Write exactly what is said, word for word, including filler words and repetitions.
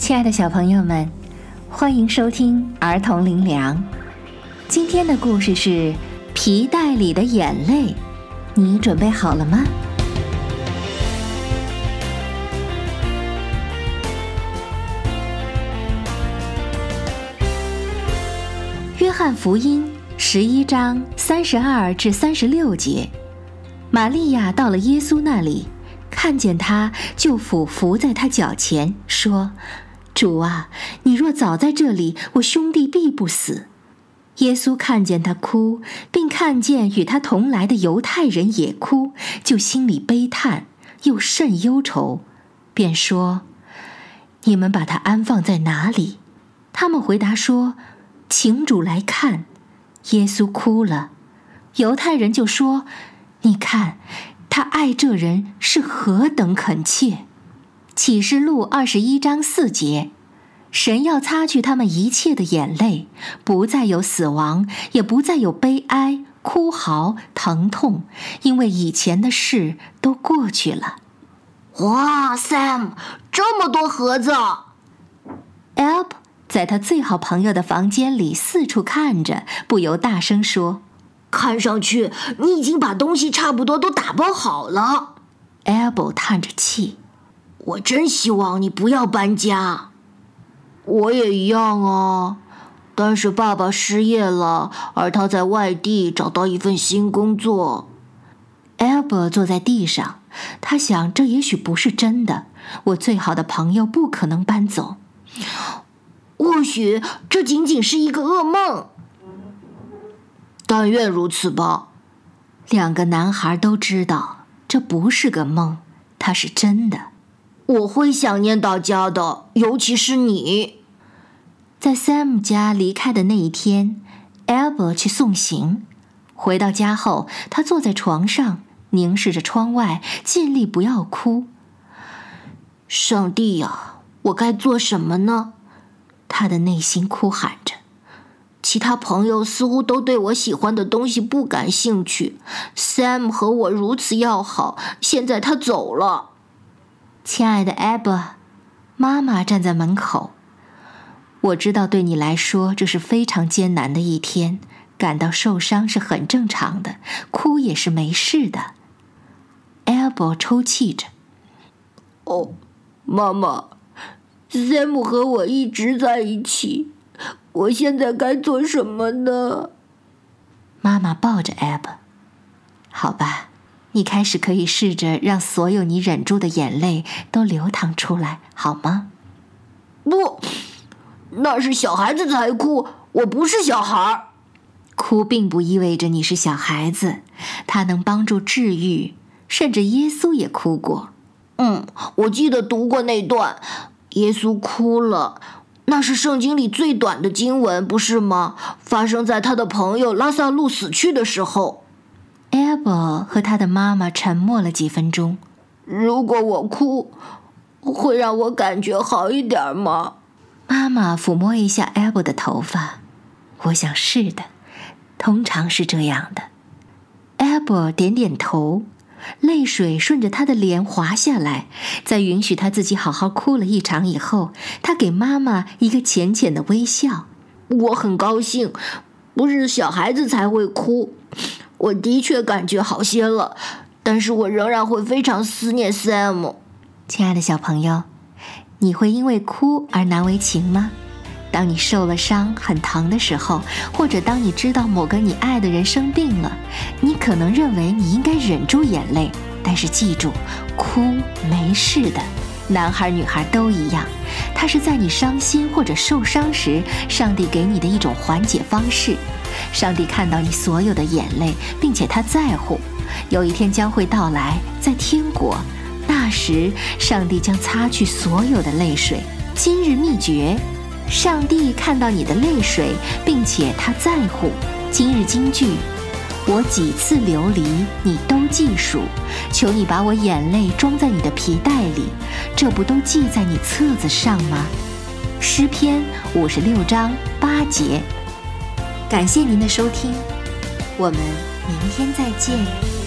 亲爱的小朋友们，欢迎收听儿童灵粮。今天的故事是皮带里的眼泪，你准备好了吗？约翰福音十一章三十二至三十六节，玛利亚到了耶稣那里，看见他，就俯伏在他脚前，说：主啊，你若早在这里，我兄弟必不死。耶稣看见他哭，并看见与他同来的犹太人也哭，就心里悲叹，又甚忧愁，便说：你们把他安放在哪里？他们回答说：请主来看。耶稣哭了。犹太人就说：你看，他爱这人是何等恳切。启示录二十一章四节，神要擦去他们一切的眼泪，不再有死亡，也不再有悲哀、哭嚎、疼痛，因为以前的事都过去了。 哇 ，Sam， 这么多盒子 Alb 在他最好朋友的房间里四处看着，不由大声说： 看上去你已经把东西差不多都打包好了。 Alb 叹着气： 我真希望你不要搬家。我也一样啊，但是爸爸失业了，而他在外地找到一份新工作。 Alb 坐在地上，他想这也许不是真的，我最好的朋友不可能搬走。 或许这仅仅是一个噩梦，但愿如此吧。 两个男孩都知道这不是个梦，它是真的。 我会想念大家的，尤其是你。 在 Sam 家离开的那一天， Albert 去送行。回到家后，他坐在床上，凝视着窗外，尽力不要哭。 上帝呀，我该做什么呢？ 他的内心哭喊着。 其他朋友似乎都对我喜欢的东西不感兴趣。Sam 和我如此要好，现在他走了。 亲爱的 Abba， 妈妈站在门口。我知道对你来说这是非常艰难的一天，感到受伤是很正常的，哭也是没事的。Abba 抽泣着。 哦，妈妈，Sam 和我一直在一起，我现在该做什么呢？ 妈妈抱着 Abba。好吧，你开始可以试着让所有你忍住的眼泪都流淌出来，好吗？ 不，那是小孩子才哭，我不是小孩。 哭并不意味着你是小孩子，它能帮助治愈，甚至耶稣也哭过。 嗯，我记得读过那段，耶稣哭了，那是圣经里最短的经文，不是吗？发生在他的朋友拉萨路死去的时候。 Abel 和他的妈妈沉默了几分钟。 如果我哭，会让我感觉好一点吗？ 妈妈抚摸一下 Abel 的头发。我想是的，通常是这样的。Abel 点点头，泪水顺着他的脸滑下来。在允许他自己好好哭了一场以后，他给妈妈一个浅浅的微笑。 我很高兴，不是小孩子才会哭。我的确感觉好些了，但是我仍然会非常思念 Sam。 亲爱的小朋友，你会因为哭而难为情吗？当你受了伤很疼的时候，或者当你知道某个你爱的人生病了，你可能认为你应该忍住眼泪，但是记住，哭没事的，男孩女孩都一样，它是在你伤心或者受伤时，上帝给你的一种缓解方式。上帝看到你所有的眼泪，并且他在乎。有一天将会到来，在天国，那时上帝将擦去所有的泪水。今日秘诀：上帝看到你的泪水，并且他在乎。今日金句：我几次流离，你都记数。求你把我眼泪装在你的皮带里，这不都记在你册子上吗？诗篇五十六章八节。感谢您的收听，我们明天再见。